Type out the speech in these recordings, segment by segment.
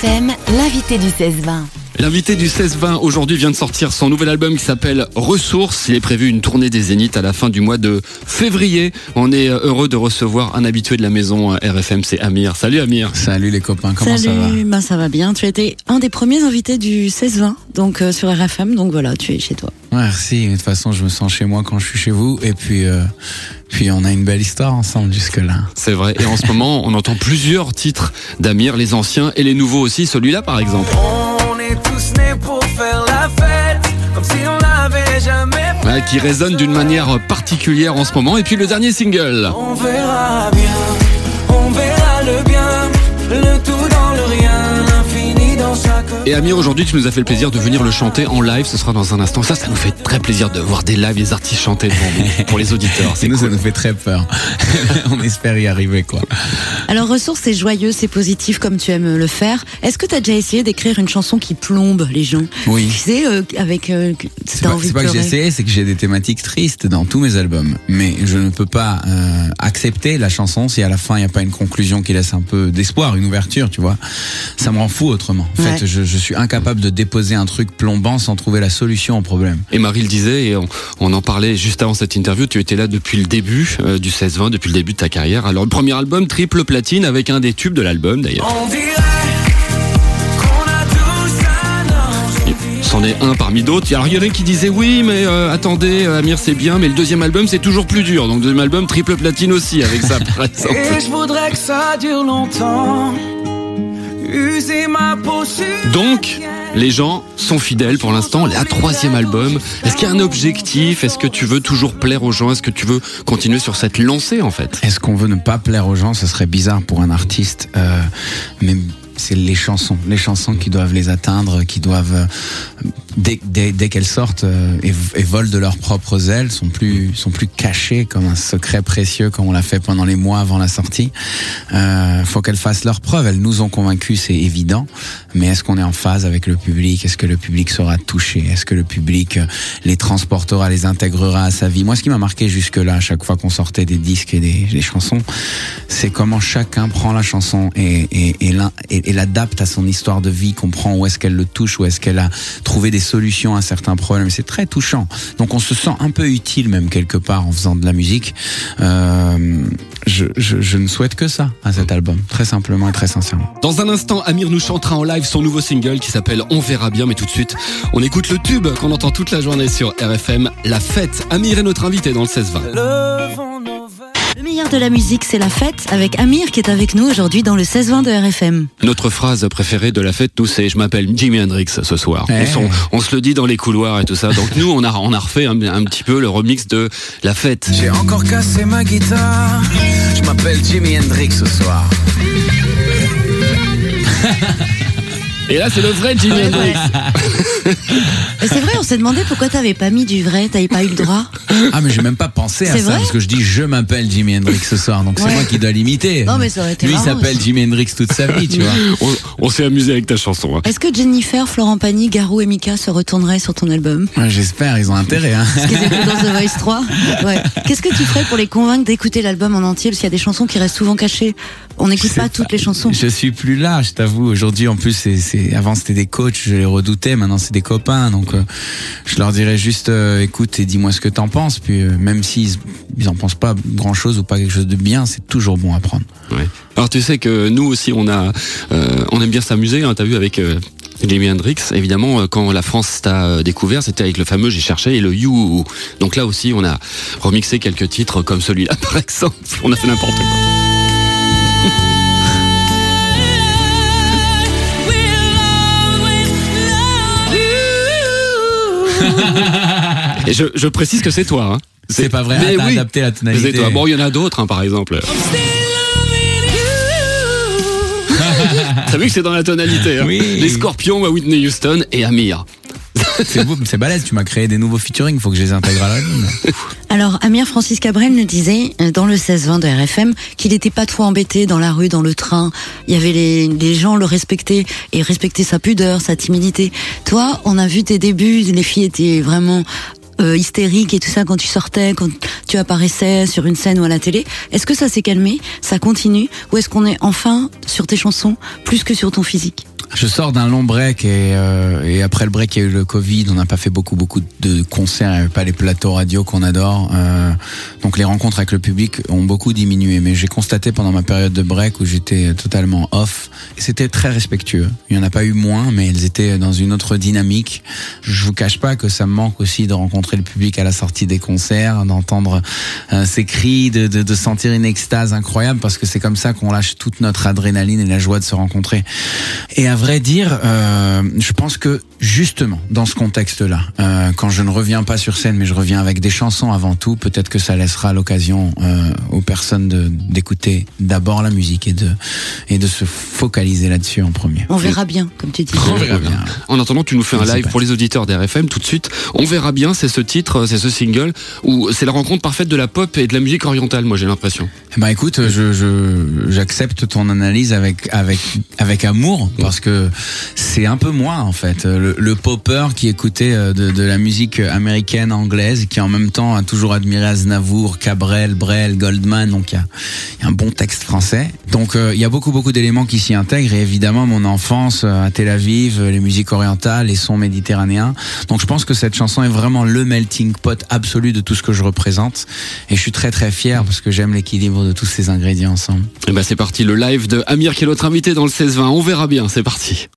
RFM, l'invité du 16-20. L'invité du 16-20 aujourd'hui vient de sortir son nouvel album qui s'appelle Ressources. Il est prévu une tournée des Zéniths à la fin du mois de février. On est heureux de recevoir un habitué de la maison RFM, c'est Amir. Salut Amir. Salut les copains, comment ça va? Salut, ça va bien. Tu as été un des premiers invités du 16-20 donc sur RFM, donc voilà, tu es chez toi. Merci, de toute façon je me sens chez moi quand je suis chez vous et puis on a une belle histoire ensemble jusque-là. C'est vrai, et en ce moment on entend plusieurs titres d'Amir, les anciens et les nouveaux aussi, celui-là par exemple. Tous nés pour faire la fête, comme si on l'avait jamais fait. Ouais, qui résonne d'une manière particulière en ce moment. Et puis le dernier single. On verra bien, on verra le bien, le tout dans le rien, l'infini dans chaque... Et Amir, aujourd'hui tu nous as fait le plaisir de venir le chanter en live, ce sera dans un instant. Ça nous fait très plaisir de voir des lives, des artistes chanter devant nous, pour les auditeurs. C'est nous, cool. Ça nous fait très peur. On espère y arriver, quoi. Alors Ressources, c'est joyeux, c'est positif comme tu aimes le faire. Est-ce que tu as déjà essayé d'écrire une chanson qui plombe les gens? Oui. Tu sais, avec... c'est pas que j'ai essayé, c'est que j'ai des thématiques tristes dans tous mes albums. Mais je ne peux pas accepter la chanson si à la fin il n'y a pas une conclusion qui laisse un peu d'espoir, une ouverture, tu vois. Ça me rend fou autrement. En fait, je suis incapable de déposer un truc plombant sans trouver la solution au problème. Et Marie le disait, et on en parlait juste avant cette interview, tu étais là depuis le début du 16-20, depuis le début de ta carrière. Alors le premier album, triple platine, avec un des tubes de l'album d'ailleurs. On dirait qu'on a tous un ange. C'en est un parmi d'autres. Alors il y en a qui disaient oui, mais attendez, Amir c'est bien, mais le deuxième album c'est toujours plus dur. Donc deuxième album, triple platine aussi avec ça par exemple. Et je voudrais que ça dure longtemps. User ma peau sur... Donc, les gens sont fidèles pour l'instant. La troisième album, est-ce qu'il y a un objectif? Est-ce que tu veux toujours plaire aux gens? Est-ce que tu veux continuer sur cette lancée en fait? Est-ce qu'on veut ne pas plaire aux gens? Ce serait bizarre pour un artiste, mais c'est les chansons qui doivent les atteindre, qui doivent dès qu'elles sortent et volent de leurs propres ailes, sont plus cachées comme un secret précieux comme on l'a fait pendant les mois avant la sortie. Faut qu'elles fassent leurs preuves. Elles nous ont convaincus, c'est évident. Mais est-ce qu'on est en phase avec le public? Est-ce que le public sera touché? Est-ce que le public les transportera, les intégrera à sa vie? Moi, ce qui m'a marqué jusque-là, à chaque fois qu'on sortait des disques et des chansons, c'est comment chacun prend la chanson et l'adapte à son histoire de vie, comprend où est-ce qu'elle le touche, où est-ce qu'elle a trouvé des solutions à certains problèmes. C'est très touchant. Donc on se sent un peu utile même quelque part en faisant de la musique. Je ne souhaite que ça à cet album, très simplement et très sincèrement. Dans un instant, Amir nous chantera en live son nouveau single qui s'appelle On verra bien, mais tout de suite, on écoute le tube qu'on entend toute la journée sur RFM, La Fête. Amir est notre invité dans le 16-20. Le meilleur de la musique, c'est la fête, avec Amir qui est avec nous aujourd'hui dans le 16-20 de RFM. Notre phrase préférée de la fête, nous, c'est « Je m'appelle Jimi Hendrix ce soir ». On se le dit dans les couloirs et tout ça. Donc nous, on a refait un petit peu le remix de La Fête. J'ai encore cassé ma guitare. Je m'appelle Jimi Hendrix ce soir. Et là, c'est le vrai Jimi Hendrix. Et c'est vrai, on s'est demandé pourquoi t'avais pas mis du vrai, t'avais pas eu le droit. Ah, mais j'ai même pas pensé à C'est ça, vrai parce que je dis je m'appelle Jimi Hendrix ce soir, donc c'est moi qui dois l'imiter. Non, mais ça aurait été Lui, il marrant s'appelle aussi. Jimi Hendrix toute sa vie, tu vois. On s'est amusé avec ta chanson. Hein. Est-ce que Jennifer, Florent Pagny, Garou et Mika se retourneraient sur ton album? Ouais, j'espère, ils ont intérêt, hein. Parce qu'ils écoutent dans The Voice 3. Ouais. Qu'est-ce que tu ferais pour les convaincre d'écouter l'album en entier? Parce qu'il y a des chansons qui restent souvent cachées. On n'écoute pas toutes les chansons. Je suis plus là, je t'avoue. Aujourd'hui, en plus, avant c'était des coachs, je les redoutais. Maintenant, c'est des copains. Donc, je leur dirais juste, écoute et dis-moi ce que t'en penses. Puis, même s'ils en pensent pas grand-chose ou pas quelque chose de bien, c'est toujours bon à prendre. Ouais. Alors, tu sais que nous aussi, on aime bien s'amuser. Hein, t'as vu avec Jimi Hendrix, évidemment, quand la France t'a découvert, c'était avec le fameux J'ai cherché et le You. Donc là aussi, on a remixé quelques titres comme celui-là, par exemple. On a fait n'importe quoi. Et je précise que c'est toi. Hein. C'est pas vrai, t'as adapté la tonalité. C'est toi. Bon, il y en a d'autres, hein, par exemple. T'as vu que c'est dans la tonalité. Hein. Oui. Les Scorpions, Whitney Houston et Amir. C'est beau, c'est balèze, tu m'as créé des nouveaux featuring, faut que je les intègre à l'album. Alors, Amir Francis Cabrel nous disait, dans le 16-20 de RFM, qu'il n'était pas trop embêté dans la rue, dans le train. Il y avait les gens le respectaient, et respectaient sa pudeur, sa timidité. Toi, on a vu tes débuts, les filles étaient vraiment hystérique et tout ça quand tu sortais, quand tu apparaissais sur une scène ou à la télé. Est-ce que ça s'est calmé, ça continue, ou est-ce qu'on est enfin sur tes chansons plus que sur ton physique? Je sors d'un long break et après le break il y a eu le Covid, on n'a pas fait beaucoup de concerts, il n'y avait pas les plateaux radio qu'on adore, donc les rencontres avec le public ont beaucoup diminué, mais j'ai constaté pendant ma période de break où j'étais totalement off, et c'était très respectueux. Il n'y en a pas eu moins, mais elles étaient dans une autre dynamique. Je vous cache pas que ça me manque aussi de rencontrer le public à la sortie des concerts, d'entendre ces cris, de sentir une extase incroyable, parce que c'est comme ça qu'on lâche toute notre adrénaline et la joie de se rencontrer. Et à vrai dire, je pense que justement dans ce contexte-là, quand je ne reviens pas sur scène, mais je reviens avec des chansons avant tout, peut-être que ça laissera l'occasion aux personnes d'écouter d'abord la musique et de se focaliser là-dessus en premier. On verra bien, comme tu dis. On verra bien. En attendant, tu nous fais un live pour les auditeurs d'RFM tout de suite. On verra bien, c'est ce titre, c'est ce single où c'est la rencontre parfaite de la pop et de la musique orientale, moi j'ai l'impression. Bah écoute, j'accepte ton analyse avec amour, parce que c'est un peu moi en fait, le popper qui écoutait de la musique américaine, anglaise, qui en même temps a toujours admiré Aznavour, Cabrel, Brel, Goldman, donc il y a un bon texte français. Donc il y a beaucoup d'éléments qui s'y intègrent, et évidemment mon enfance à Tel Aviv, les musiques orientales, les sons méditerranéens. Donc je pense que cette chanson est vraiment le melting pot absolu de tout ce que je représente, et je suis très très fier parce que j'aime l'équilibre de tous ces ingrédients ensemble. Et ben c'est parti, le live de Amir qui est notre invité dans le 16-20. On verra bien, c'est parti.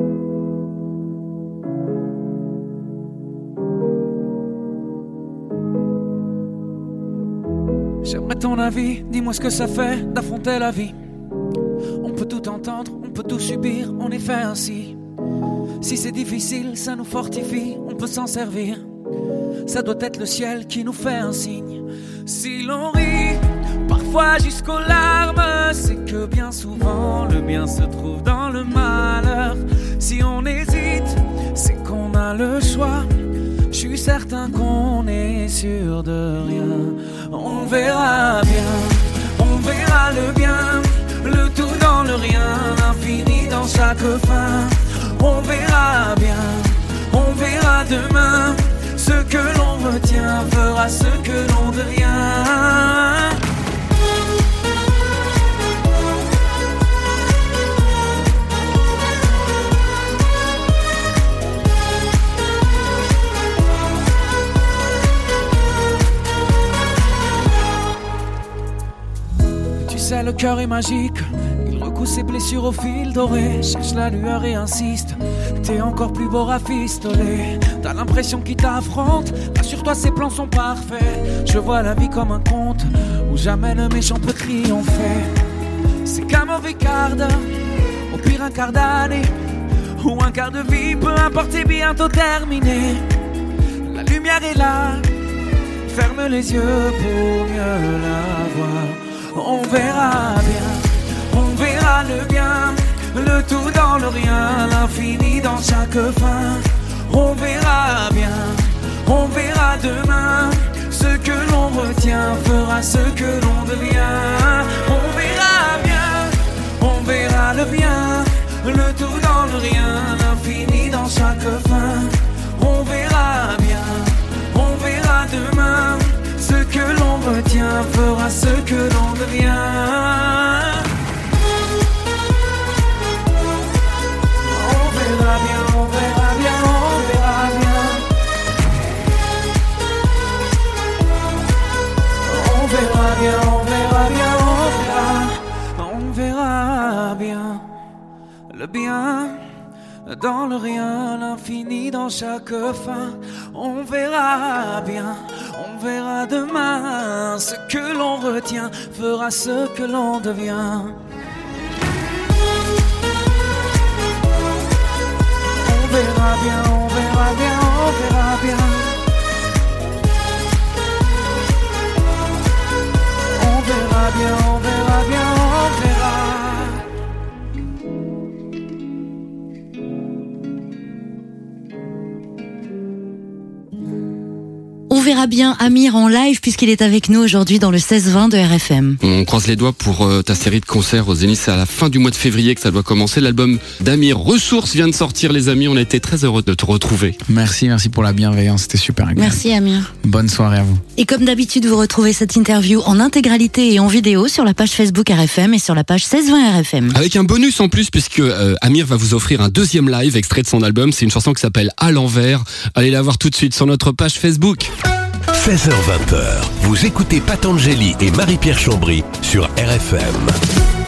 J'aimerais ton avis, dis-moi ce que ça fait d'affronter la vie. On peut tout entendre, on peut tout subir, on est fait ainsi. Si c'est difficile, ça nous fortifie, on peut s'en servir. Ça doit être le ciel qui nous fait un signe. Si l'on rit, parfois jusqu'aux larmes, c'est que bien souvent le bien se trouve dans le malheur. Si on hésite, c'est qu'on a le choix. Je suis certain qu'on est sûr de rien. On verra bien, on verra le bien, le tout dans le rien, l'infini dans chaque fin. On verra bien, on verra demain. Ce que l'on retient fera ce que l'on devient. Tu sais, le cœur est magique. Il recoue ses blessures au fil doré. Cherche la lueur et insiste. T'es encore plus beau rafistoler. T'as l'impression qu'il t'affronte. Rassure-toi, ses plans sont parfaits. Je vois la vie comme un conte où jamais le méchant peut triompher. C'est Camaro Ricardo, au pire un quart d'année ou un quart de vie, peu importe, c'est bientôt terminé. La lumière est là, ferme les yeux pour mieux la voir. On verra bien, on verra le bien, le tout dans le rien, l'infini dans chaque fin. On verra bien, on verra demain. Ce que l'on retient fera ce que l'on devient. On verra bien, on verra le bien, le tout dans le rien, l'infini dans chaque fin. On verra bien, on verra demain. Ce que l'on retient fera ce que l'on devient. On verra bien, on verra bien, on verra bien. On verra bien, on verra bien, on verra bien. Le bien dans le rien, l'infini dans chaque fin. On verra bien, on verra demain. Ce que l'on retient fera ce que l'on devient. On verra bien, on verra bien, on verra bien. On verra bien, on verra bien, on verra. On verra verra bien Amir en live puisqu'il est avec nous aujourd'hui dans le 16-20 de RFM. On croise les doigts pour ta série de concerts au Zénith. C'est à la fin du mois de février que ça doit commencer. L'album d'Amir, Ressources, vient de sortir, les amis. On a été très heureux de te retrouver. Merci pour la bienveillance, c'était super agréable. Merci Amir. Bonne soirée à vous. Et comme d'habitude, vous retrouvez cette interview en intégralité et en vidéo sur la page Facebook RFM et sur la page 16-20 RFM. Avec un bonus en plus, puisque Amir va vous offrir un deuxième live extrait de son album. C'est une chanson qui s'appelle À l'envers. Allez la voir tout de suite sur notre page Facebook. 16h-20h, vous écoutez Patangeli et Marie-Pierre Chambry sur RFM.